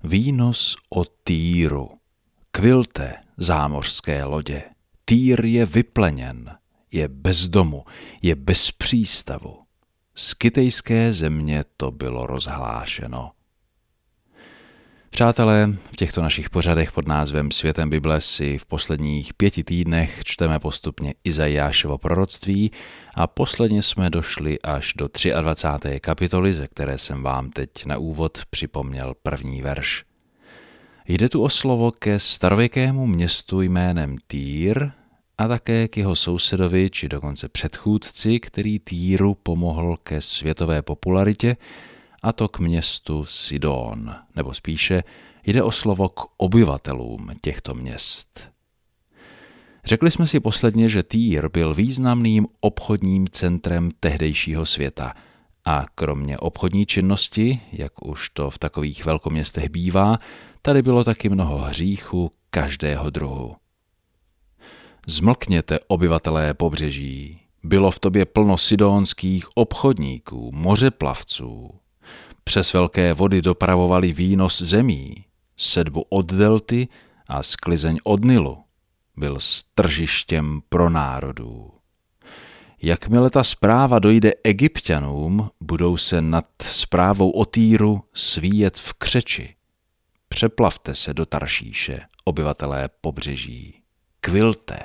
Výnos o Týru. Kvilte, zámořské lodě. Týr je vypleněn, je bez domu, je bez přístavu. Z kytejské země to bylo rozhlášeno. Přátelé, v těchto našich pořadech pod názvem Světem Bible si v posledních 5 týdnech čteme postupně Izajášovo proroctví a posledně jsme došli až do 23. kapitoly, ze které jsem vám teď na úvod připomněl první verš. Jde tu o slovo ke starověkému městu jménem Týr a také k jeho sousedovi či dokonce předchůdci, který Týru pomohl ke světové popularitě, a to k městu Sidón, nebo spíše jde o slovo k obyvatelům těchto měst. Řekli jsme si posledně, že Týr byl významným obchodním centrem tehdejšího světa a kromě obchodní činnosti, jak už to v takových velkoměstech bývá, tady bylo taky mnoho hříchů každého druhu. Zmlkněte, obyvatelé pobřeží, bylo v tobě plno sidónských obchodníků, mořeplavců. Přes velké vody dopravovali výnos zemí, sedbu od delty a sklizeň od Nilu. Byl stržištěm pro národů. Jakmile ta zpráva dojde Egypťanům, budou se nad zprávou o Týru svíjet v křeči. Přeplavte se do Taršíše, obyvatelé pobřeží. Kvilte.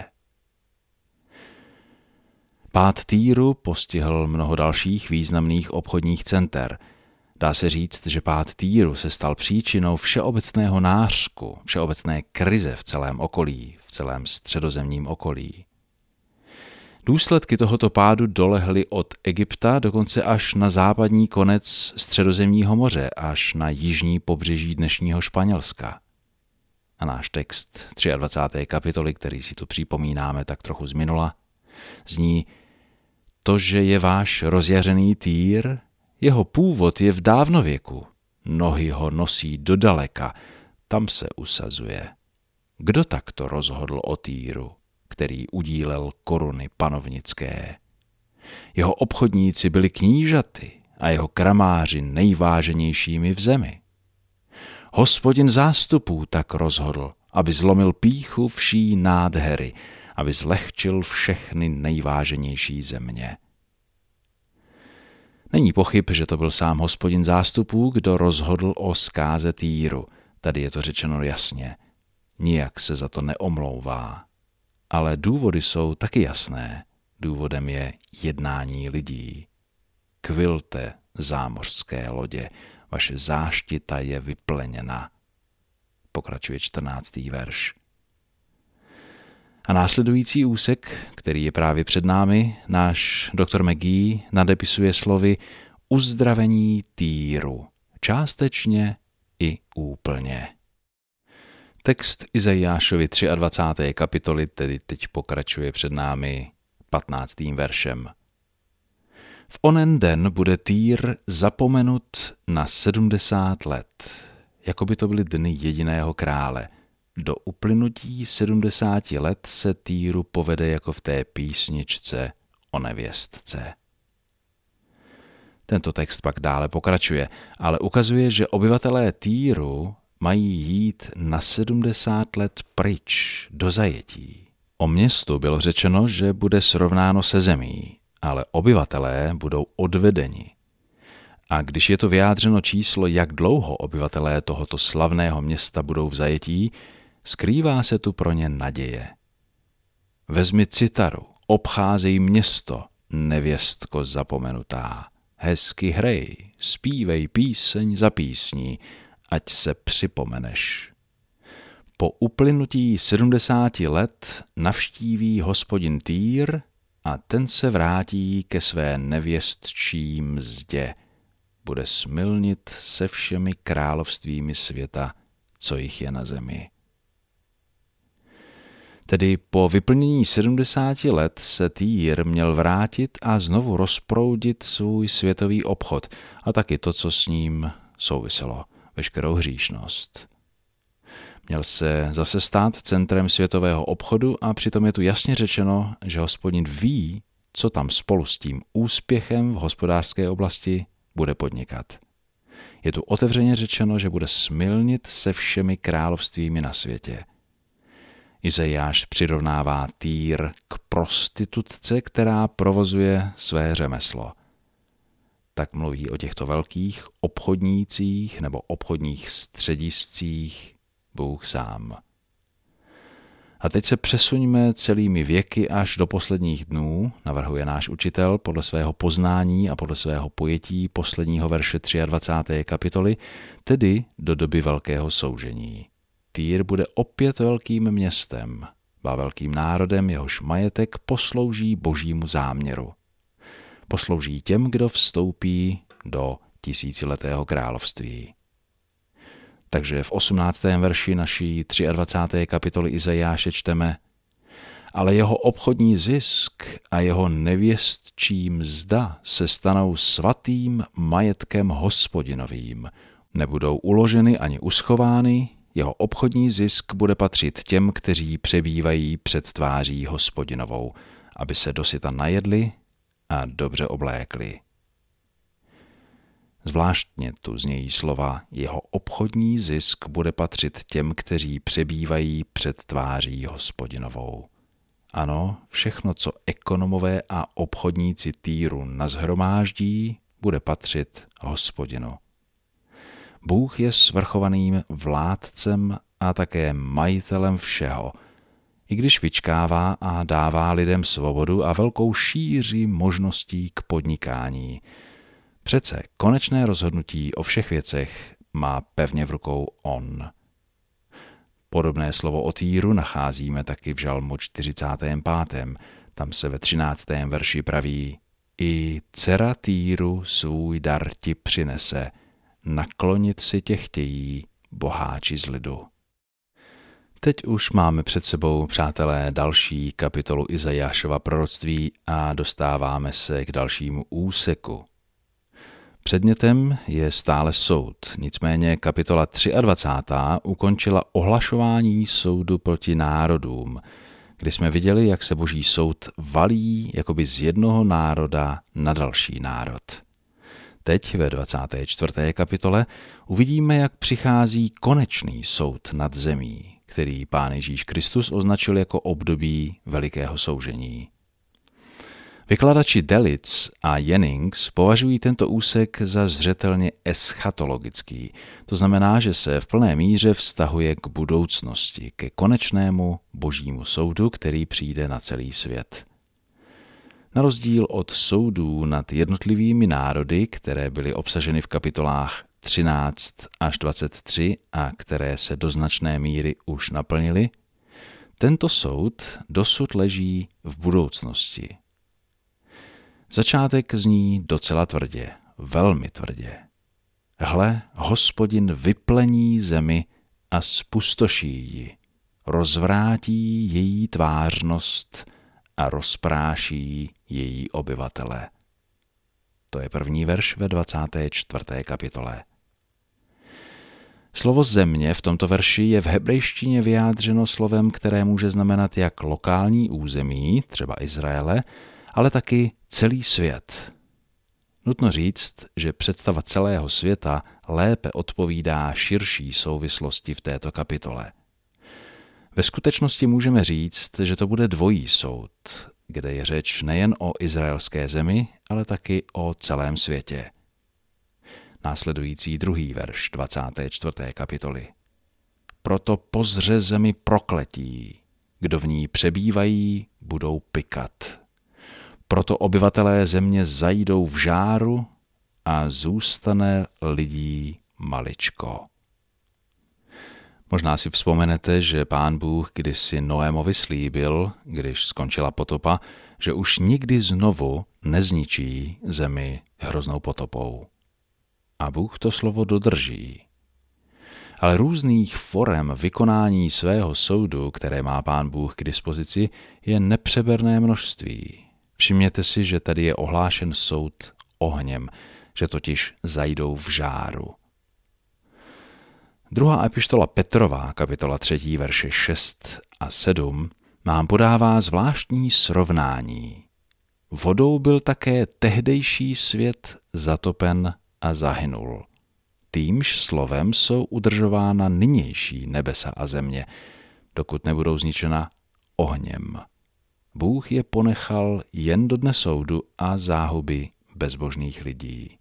Pád Týru postihl mnoho dalších významných obchodních center. Dá se říct, že pád Týru se stal příčinou všeobecného nářku, všeobecné krize v celém okolí, v celém středozemním okolí. Důsledky tohoto pádu dolehly od Egypta dokonce až na západní konec Středozemního moře, až na jižní pobřeží dnešního Španělska. A náš text 23. kapitoly, který si tu připomínáme tak trochu z minula, zní: To, že je váš rozjařený Týr, jeho původ je v dávnověku, nohy ho nosí do daleka, tam se usazuje. Kdo takto rozhodl o Týru, který udílel koruny panovnické? Jeho obchodníci byli knížaty a jeho kramáři nejváženějšími v zemi. Hospodin zástupů tak rozhodl, aby zlomil pýchu vší nádhery, aby zlehčil všechny nejváženější země. Není pochyb, že to byl sám Hospodin zástupů, kdo rozhodl o zkáze Týru. Tady je to řečeno jasně. Nijak se za to neomlouvá. Ale důvody jsou taky jasné. Důvodem je jednání lidí. Kvilte, zámořské lodě, vaše záštita je vypleněna. Pokračuje 14. verš. A následující úsek, který je právě před námi, náš doktor McGee nadepisuje slovy uzdravení Týru, částečně i úplně. Text Izajášovy 23. kapitoly tedy teď pokračuje před námi 15. veršem. V onen den bude Týr zapomenut na 70 let, jako by to byly dny jediného krále. Do uplynutí 70 let se Týru povede jako v té písničce o nevěstce. Tento text pak dále pokračuje, ale ukazuje, že obyvatelé Týru mají jít na 70 let pryč do zajetí. O městu bylo řečeno, že bude srovnáno se zemí, ale obyvatelé budou odvedeni. A když je to vyjádřeno číslo, jak dlouho obyvatelé tohoto slavného města budou v zajetí, skrývá se tu pro ně naděje. Vezmi citaru, obcházej město, nevěstko zapomenutá. Hezky hrej, zpívej píseň za písní, ať se připomeneš. Po uplynutí 70 let navštíví Hospodin Týr a ten se vrátí ke své nevěstčí mzdě. Bude smilnit se všemi královstvími světa, co jich je na zemi. Tedy po vyplnění 70 let se Týr měl vrátit a znovu rozproudit svůj světový obchod a taky to, co s ním souviselo, veškerou hříšnost. Měl se zase stát centrem světového obchodu a přitom je tu jasně řečeno, že Hospodin ví, co tam spolu s tím úspěchem v hospodářské oblasti bude podnikat. Je tu otevřeně řečeno, že bude smilnit se všemi královstvími na světě. Izajáš přirovnává Týr k prostitutce, která provozuje své řemeslo. Tak mluví o těchto velkých obchodnících nebo obchodních střediscích Bůh sám. A teď se přesuňme celými věky až do posledních dnů, navrhuje náš učitel podle svého poznání a podle svého pojetí posledního verše 23. kapitoly, tedy do doby velkého soužení. Týr bude opět velkým městem, a velkým národem, jehož majetek poslouží božímu záměru. Poslouží těm, kdo vstoupí do tisíciletého království. Takže v 18. verši naší 23. kapitoly Izajáše čteme: ale jeho obchodní zisk a jeho nevěstčí mzda se stanou svatým majetkem Hospodinovým. Nebudou uloženy ani uschovány, jeho obchodní zisk bude patřit těm, kteří přebývají před tváří Hospodinovou, aby se dosyta najedli a dobře oblékli. Zvláštně tu znějí slova: jeho obchodní zisk bude patřit těm, kteří přebývají před tváří Hospodinovou. Ano, všechno, co ekonomové a obchodníci Týru nashromáždí, bude patřit Hospodinu. Bůh je svrchovaným vládcem a také majitelem všeho, i když vyčkává a dává lidem svobodu a velkou šíři možností k podnikání. Přece konečné rozhodnutí o všech věcech má pevně v rukou on. Podobné slovo o Týru nacházíme taky v Žalmu 45. Tam se ve 13. verši praví: i dcera Týru svůj dar ti přinese, naklonit si tě chtějí boháči z lidu. Teď už máme před sebou, přátelé, další kapitolu Izajášova proroctví a dostáváme se k dalšímu úseku. Předmětem je stále soud, nicméně kapitola 23. ukončila ohlašování soudu proti národům, kdy jsme viděli, jak se boží soud valí jakoby z jednoho národa na další národ. Teď ve 24. kapitole uvidíme, jak přichází konečný soud nad zemí, který Pán Ježíš Kristus označil jako období velikého soužení. Vykladači Delitzsch a Jennings považují tento úsek za zřetelně eschatologický, to znamená, že se v plné míře vztahuje k budoucnosti, ke konečnému božímu soudu, který přijde na celý svět. Na rozdíl od soudů nad jednotlivými národy, které byly obsaženy v kapitolách 13 až 23 a které se do značné míry už naplnily, tento soud dosud leží v budoucnosti. Začátek zní docela tvrdě, velmi tvrdě. Hle, Hospodin vyplení zemi a spustoší ji, rozvrátí její tvářnost a rozpráší její obyvatele. To je první verš ve 24. kapitole. Slovo země v tomto verši je v hebrejštině vyjádřeno slovem, které může znamenat jak lokální území, třeba Izraele, ale taky celý svět. Nutno říct, že představa celého světa lépe odpovídá širší souvislosti v této kapitole. Ve skutečnosti můžeme říct, že to bude dvojí soud, kde je řeč nejen o izraelské zemi, ale taky o celém světě. Následující druhý verš 24. kapitoly. Proto pozře zemi prokletí, kdo v ní přebývají, budou pykat. Proto obyvatelé země zajdou v žáru a zůstane lidí maličko. Možná si vzpomenete, že Pán Bůh kdysi Noémovi slíbil, když skončila potopa, že už nikdy znovu nezničí zemi hroznou potopou. A Bůh to slovo dodrží. Ale různých forem vykonání svého soudu, které má Pán Bůh k dispozici, je nepřeberné množství. Všimněte si, že tady je ohlášen soud ohněm, že totiž zajdou v žáru. Druhá epištola Petrova, kapitola 3, verše 6 a 7, nám podává zvláštní srovnání. Vodou byl také tehdejší svět zatopen a zahynul. týmž slovem jsou udržována nynější nebesa a země, dokud nebudou zničena ohněm. Bůh je ponechal jen do dne soudu a záhuby bezbožných lidí.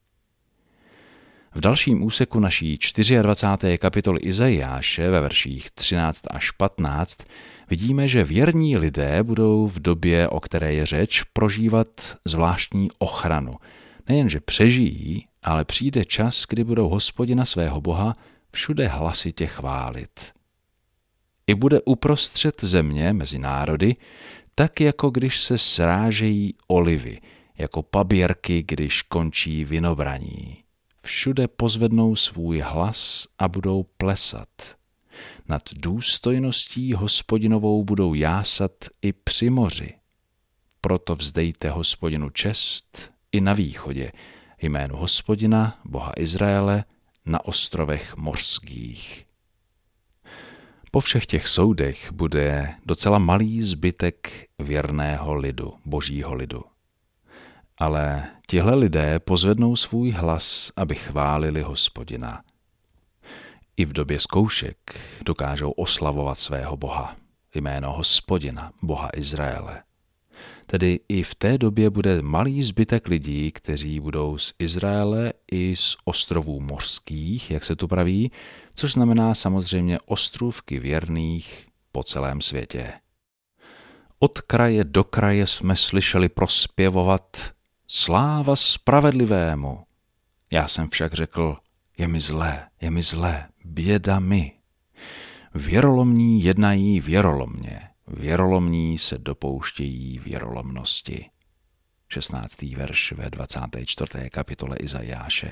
V dalším úseku naší 24. kapitoly Izajáše ve verších 13 až 15 vidíme, že věrní lidé budou v době, o které je řeč, prožívat zvláštní ochranu. Nejenže přežijí, ale přijde čas, kdy budou Hospodina svého Boha všude hlasitě chválit. I bude uprostřed země mezi národy, tak jako když se srážejí olivy, jako paběrky, když končí vinobraní. Všude pozvednou svůj hlas a budou plesat. Nad důstojností Hospodinovou budou jásat i při moři. Proto vzdejte Hospodinu čest i na východě, jménu Hospodina, Boha Izraele, na ostrovech mořských. Po všech těch soudech bude docela malý zbytek věrného lidu, božího lidu. Ale tihle lidé pozvednou svůj hlas, aby chválili Hospodina. I v době zkoušek dokážou oslavovat svého Boha, jméno Hospodina, Boha Izraele. Tedy i v té době bude malý zbytek lidí, kteří budou z Izraele i z ostrovů mořských, jak se tu praví, což znamená samozřejmě ostrůvky věrných po celém světě. Od kraje do kraje jsme slyšeli prospěvovat sláva spravedlivému. Já jsem však řekl, je mi zlé, běda mi. Věrolomní jednají věrolomně, věrolomní se dopouštějí věrolomnosti. 16. verš ve 24. kapitole Izajáše.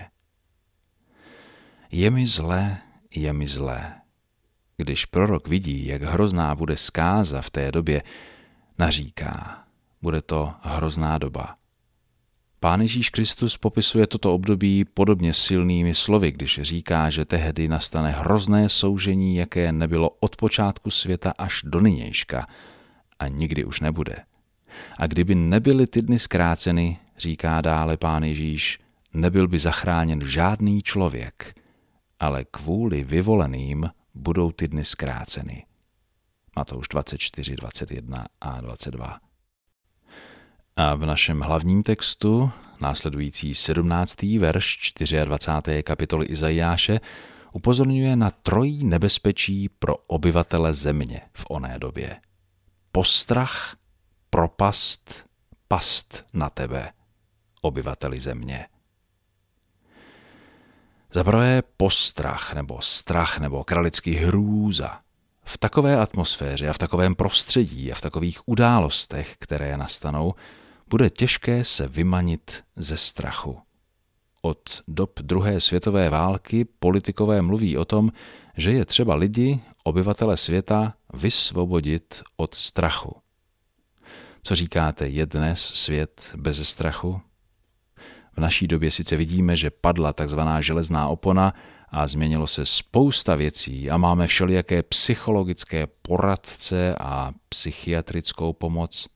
Je mi zlé. Když prorok vidí, jak hrozná bude zkáza v té době, naříká, bude to hrozná doba. Pán Ježíš Kristus popisuje toto období podobně silnými slovy, když říká, že tehdy nastane hrozné soužení, jaké nebylo od počátku světa až do nynějška a nikdy už nebude. A kdyby nebyly ty dny zkráceny, říká dále Pán Ježíš, nebyl by zachráněn žádný člověk, ale kvůli vyvoleným budou ty dny zkráceny. Matouš 24, 21 a 22. A v našem hlavním textu, následující 17. verš 24. kapitoly Izajáše, upozorňuje na trojí nebezpečí pro obyvatele země v oné době. Postrach, propast, past na tebe, obyvateli země. Za prvé postrach nebo strach nebo kralický hrůza. V takové atmosféře a v takovém prostředí a v takových událostech, které nastanou, bude těžké se vymanit ze strachu. Od dob druhé světové války politikové mluví o tom, že je třeba lidi, obyvatele světa, vysvobodit od strachu. Co říkáte, je dnes svět bez strachu? V naší době sice vidíme, že padla takzvaná železná opona a změnilo se spousta věcí a máme všelijaké psychologické poradce a psychiatrickou pomoc.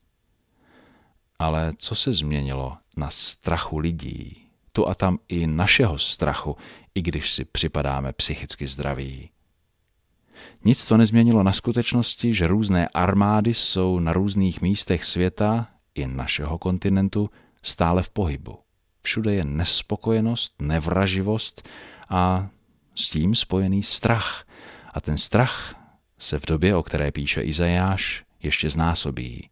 Ale co se změnilo na strachu lidí? Tu a tam i našeho strachu, i když si připadáme psychicky zdraví. Nic to nezměnilo na skutečnosti, že různé armády jsou na různých místech světa i našeho kontinentu stále v pohybu. Všude je nespokojenost, nevraživost a s tím spojený strach. A ten strach se v době, o které píše Izajáš, ještě znásobí.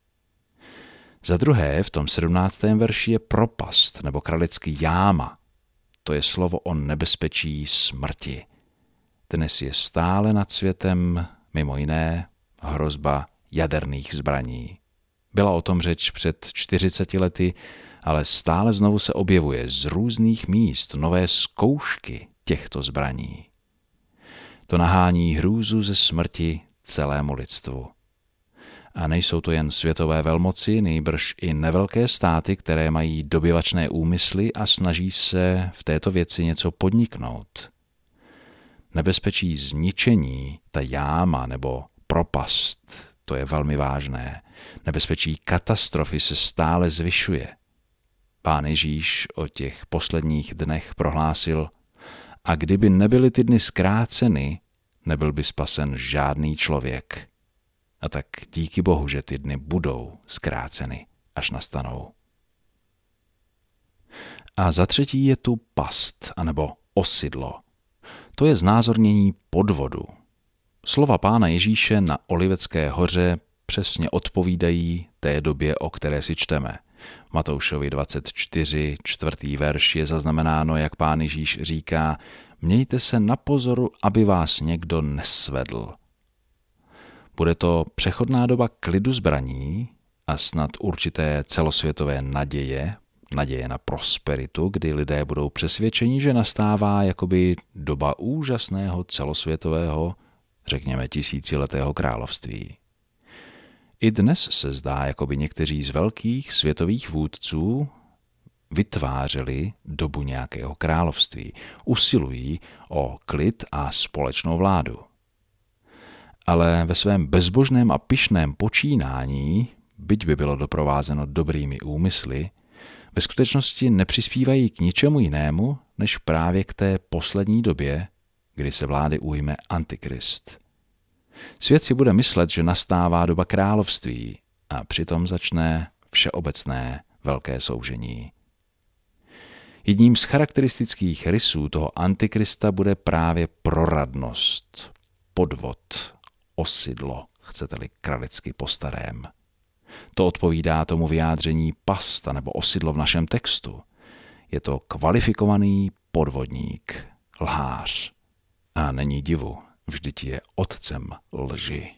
Za druhé, v tom 17. verši je propast nebo kralický jáma. To je slovo o nebezpečí smrti. Dnes je stále nad světem, mimo jiné, hrozba jaderných zbraní. Byla o tom řeč před 40 lety, ale stále znovu se objevuje z různých míst nové zkoušky těchto zbraní. To nahání hrůzu ze smrti celému lidstvu. A nejsou to jen světové velmoci, nýbrž i nevelké státy, které mají dobyvačné úmysly a snaží se v této věci něco podniknout. Nebezpečí zničení, ta jáma nebo propast, to je velmi vážné. Nebezpečí katastrofy se stále zvyšuje. Pán Ježíš o těch posledních dnech prohlásil: A kdyby nebyly ty dny zkráceny, nebyl by spasen žádný člověk. A tak díky Bohu, že ty dny budou zkráceny, až nastanou. A za třetí je tu past, anebo osidlo. To je znázornění podvodu. Slova Pána Ježíše na Olivecké hoře přesně odpovídají té době, o které si čteme. Matoušovi 24, 4. verš je zaznamenáno, jak Pán Ježíš říká: mějte se na pozoru, aby vás někdo nesvedl. Bude to přechodná doba klidu zbraní a snad určité celosvětové naděje na prosperitu, kdy lidé budou přesvědčeni, že nastává jakoby doba úžasného celosvětového, řekněme tisíciletého království. I dnes se zdá, jako by někteří z velkých světových vůdců vytvářeli dobu nějakého království, usilují o klid a společnou vládu. Ale ve svém bezbožném a pyšném počínání, byť by bylo doprovázeno dobrými úmysly, ve skutečnosti nepřispívají k ničemu jinému, než právě k té poslední době, kdy se vlády ujme Antikrist. Svět si bude myslet, že nastává doba království a přitom začne všeobecné velké soužení. Jedním z charakteristických rysů toho Antikrista bude právě proradnost, podvod, osidlo, chcete-li kralicky po starém. To odpovídá tomu vyjádření past nebo osidlo v našem textu. Je to kvalifikovaný podvodník, lhář. A není divu, vždyť je otcem lži.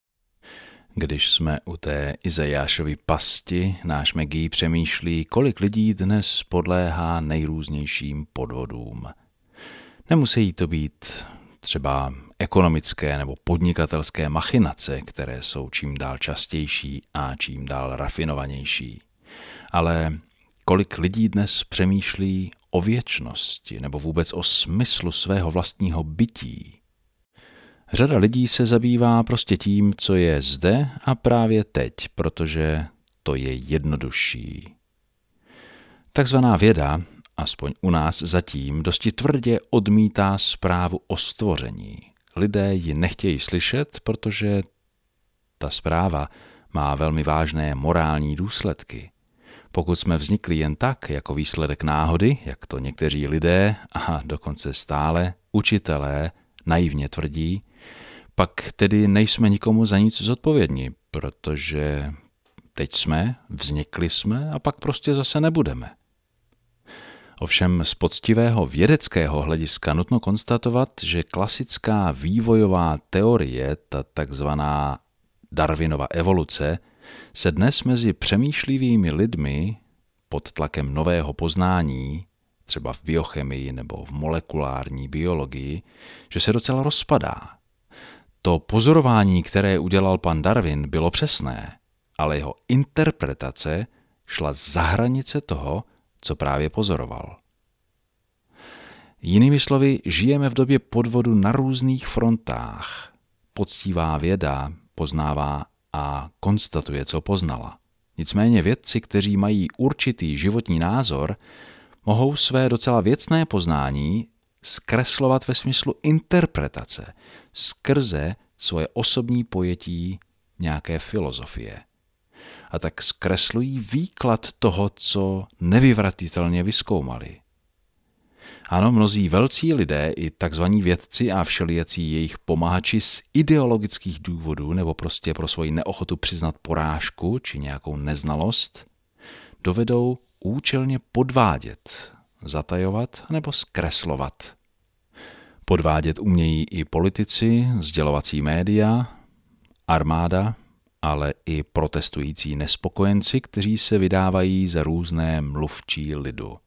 Když jsme u té Izajášovy pasti, náš Maggie přemýšlí, kolik lidí dnes podléhá nejrůznějším podvodům. Nemusí to být třeba ekonomické nebo podnikatelské machinace, které jsou čím dál častější a čím dál rafinovanější. Ale kolik lidí dnes přemýšlí o věčnosti nebo vůbec o smyslu svého vlastního bytí. Řada lidí se zabývá prostě tím, co je zde a právě teď, protože to je jednodušší. Takzvaná věda, aspoň u nás zatím, dosti tvrdě odmítá zprávu o stvoření. Lidé ji nechtějí slyšet, protože ta zpráva má velmi vážné morální důsledky. Pokud jsme vznikli jen tak, jako výsledek náhody, jak to někteří lidé a dokonce stále učitelé naivně tvrdí, pak tedy nejsme nikomu za nic zodpovědní, protože teď jsme, vznikli jsme a pak prostě zase nebudeme. Ovšem z poctivého vědeckého hlediska nutno konstatovat, že klasická vývojová teorie, ta takzvaná Darwinova evoluce, se dnes mezi přemýšlivými lidmi pod tlakem nového poznání, třeba v biochemii nebo v molekulární biologii, že se docela rozpadá. To pozorování, které udělal pan Darwin, bylo přesné, ale jeho interpretace šla za hranice toho, co právě pozoroval. Jinými slovy, žijeme v době podvodu na různých frontách. Poctivá věda poznává a konstatuje, co poznala. Nicméně vědci, kteří mají určitý životní názor, mohou své docela věcné poznání zkreslovat ve smyslu interpretace skrze svoje osobní pojetí nějaké filozofie. A tak zkreslují výklad toho, co nevyvratitelně vyzkoumali. Ano, mnozí velcí lidé, i takzvaní vědci a všelijací jejich pomahači z ideologických důvodů nebo prostě pro svoji neochotu přiznat porážku či nějakou neznalost, dovedou účelně podvádět, zatajovat nebo zkreslovat. Podvádět umějí i politici, sdělovací média, armáda, ale i protestující nespokojenci, kteří se vydávají za různé mluvčí lidu.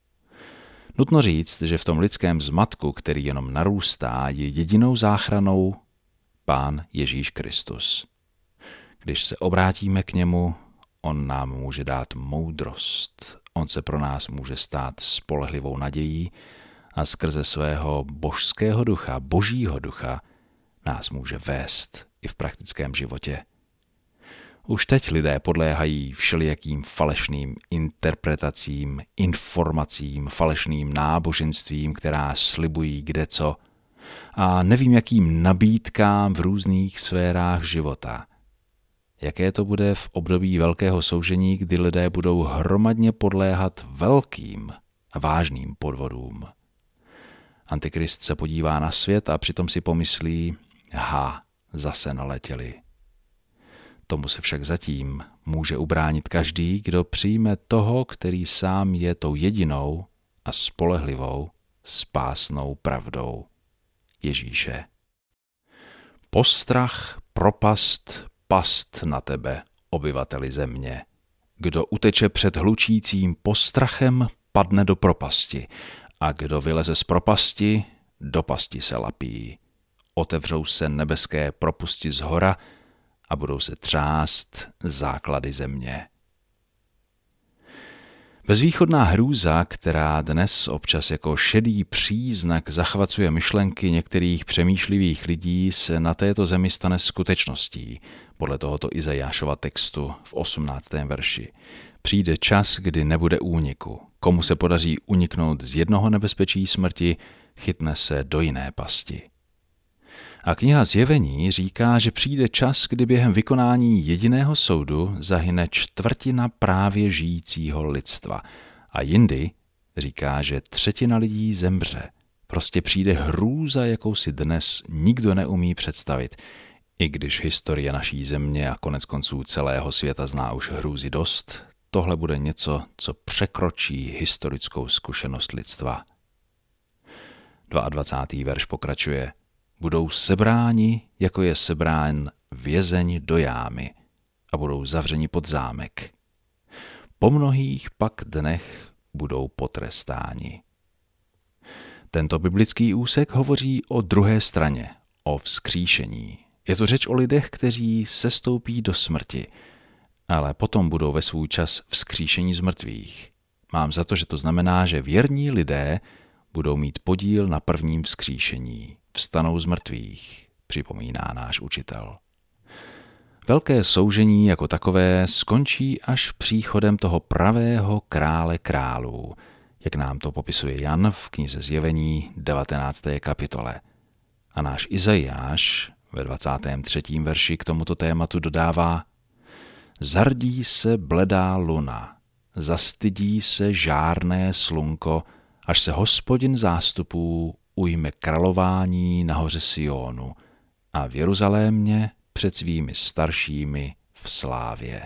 Nutno říct, že v tom lidském zmatku, který jenom narůstá, je jedinou záchranou Pán Ježíš Kristus. Když se obrátíme k němu, on nám může dát moudrost, on se pro nás může stát spolehlivou nadějí a skrze svého božského ducha, božího ducha, nás může vést i v praktickém životě. Už teď lidé podléhají všelijakým falešným interpretacím, informacím, falešným náboženstvím, která slibují kdeco, a nevím jakým nabídkám v různých sférách života. Jaké to bude v období velkého soužení, kdy lidé budou hromadně podléhat velkým a vážným podvodům. Antikrist se podívá na svět a přitom si pomyslí, zase naletěli. Tomu se však zatím může ubránit každý, kdo přijme toho, který sám je tou jedinou a spolehlivou spásnou pravdou. Ježíše. Postrach, propast, past na tebe, obyvateli země. Kdo uteče před hlučícím postrachem, padne do propasti, a kdo vyleze z propasti, do pasti se lapí. Otevřou se nebeské propusti zhora a budou se třást základy země. Bezvýchodná hrůza, která dnes občas jako šedý příznak zachvacuje myšlenky některých přemýšlivých lidí, se na této zemi stane skutečností, podle tohoto Izajášova textu v 18. verši. Přijde čas, kdy nebude úniku. Komu se podaří uniknout z jednoho nebezpečí smrti, chytne se do jiné pasti. A kniha Zjevení říká, že přijde čas, kdy během vykonání jediného soudu zahyne 1/4 právě žijícího lidstva. A jindy říká, že 1/3 lidí zemře. Prostě přijde hrůza, jakou si dnes nikdo neumí představit. I když historie naší země a koneckonců celého světa zná už hrůzy dost, tohle bude něco, co překročí historickou zkušenost lidstva. 22. verš pokračuje. Budou sebráni, jako je sebrán vězeň do jámy, a budou zavřeni pod zámek. Po mnohých pak dnech budou potrestáni. Tento biblický úsek hovoří o druhé straně, o vzkříšení. Je to řeč o lidech, kteří sestoupí do smrti, ale potom budou ve svůj čas vzkříšení z mrtvých. Mám za to, že to znamená, že věrní lidé budou mít podíl na prvním vzkříšení. Vstanou z mrtvých, připomíná náš učitel. Velké soužení jako takové skončí až příchodem toho pravého krále králů, jak nám to popisuje Jan v knize Zjevení 19. kapitole. A náš Izajáš ve 23. verši k tomuto tématu dodává: Zardí se bledá luna, zastydí se žárné slunko, až se Hospodin zástupů ujme králování na hoře Sionu a v Jeruzalémě před svými staršími v slávě.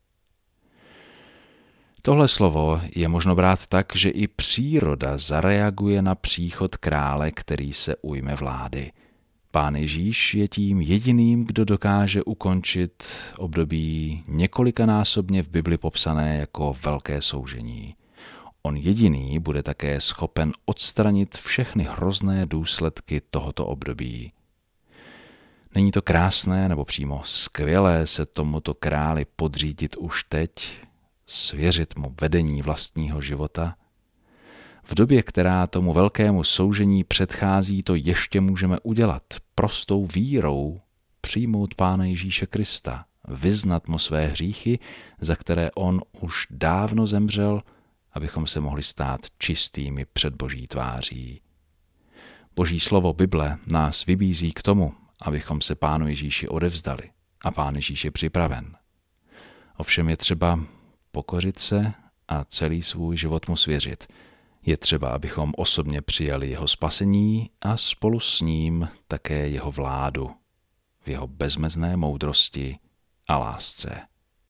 Tohle slovo je možno brát tak, že i příroda zareaguje na příchod krále, který se ujme vlády. Pán Ježíš je tím jediným, kdo dokáže ukončit období několikanásobně v Bibli popsané jako velké soužení. On jediný bude také schopen odstranit všechny hrozné důsledky tohoto období. Není to krásné nebo přímo skvělé se tomuto králi podřídit už teď, svěřit mu vedení vlastního života? V době, která tomu velkému soužení předchází, to ještě můžeme udělat prostou vírou, přijmout Pána Ježíše Krista, vyznat mu své hříchy, za které on už dávno zemřel, abychom se mohli stát čistými před Boží tváří. Boží slovo Bible nás vybízí k tomu, abychom se Pánu Ježíši odevzdali, a Pán Ježíš je připraven. Ovšem je třeba pokořit se a celý svůj život mu svěřit. Je třeba, abychom osobně přijali jeho spasení a spolu s ním také jeho vládu v jeho bezmezné moudrosti a lásce.